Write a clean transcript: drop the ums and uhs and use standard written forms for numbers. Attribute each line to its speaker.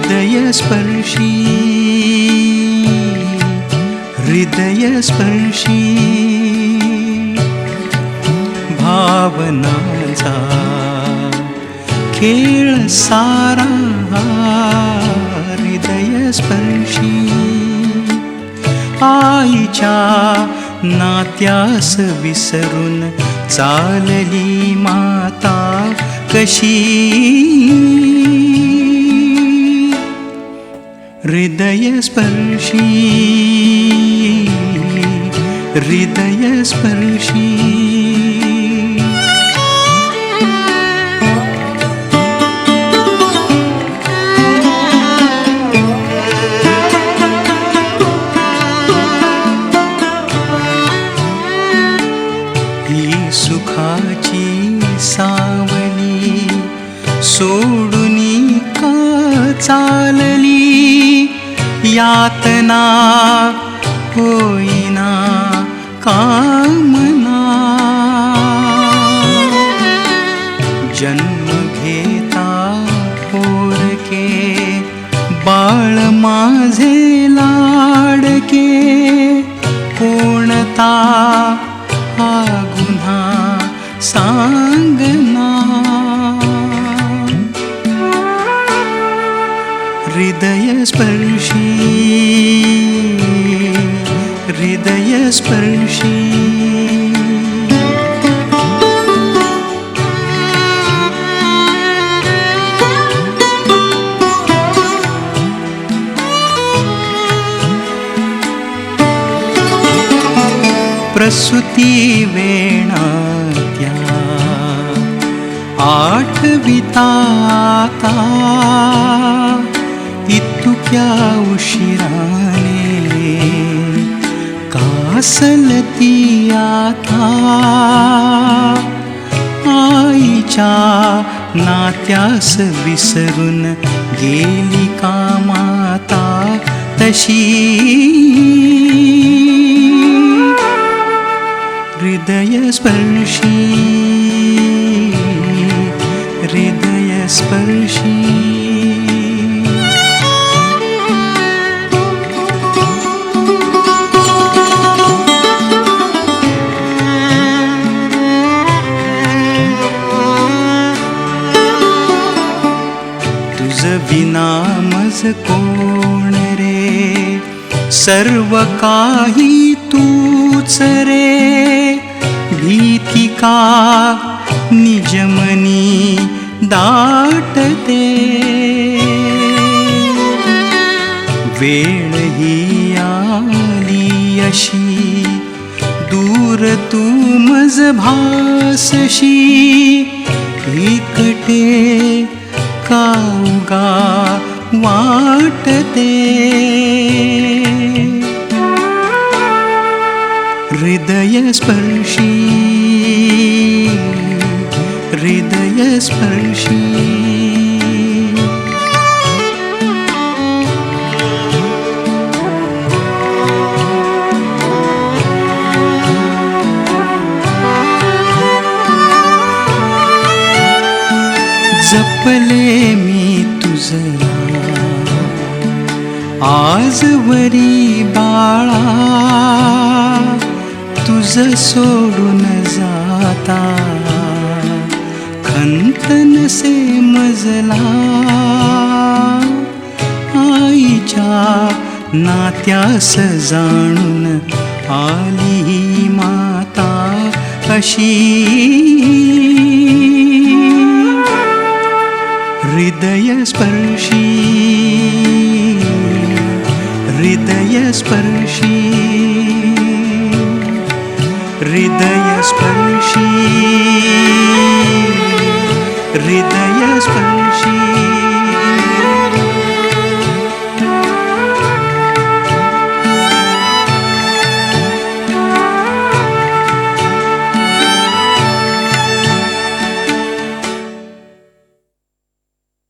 Speaker 1: हृदयस्पर्शी हृदयस्पर्शी भावनांचा खेळ सारा हृदयस्पर्शी आईच्या नात्यास विसरून चालली माता कशी हृदयस्पर्शी हृदयस्पर्शी ही सुखाची सावली सोडूनी का चालली यातना होईना कामना जन्म घेता पोरके बाळ माझे लाडके कोणता हा गुन्हा सांगना हृदयस्पर्शी हृदयस्पर्शी प्रसूती वेणात्या आठविता इतुक्या उशिराने कासलती आता आईच्या नात्यास विसरून गेली का माता तशी हृदयस्पर्शी हृदयस्पर्शी तुझ विना मज कोण रे सर्व काही तूच रे भीती का निजमनी दाटते वेळ ही आली अशी दूर तू मज भासशी एकटे काउगा वाटते हृदयस्पर्शी हृदयस्पर्शी जपले मी तुझला आजवरी बाळा तुझ सोडून जाता खंतनसे मजला आईच्या नात्यास जाणून आली माता अशी हृदयस्पर्शी हृदयस्पर्शी हृदयस्पर्शी हृदयस्पर्शी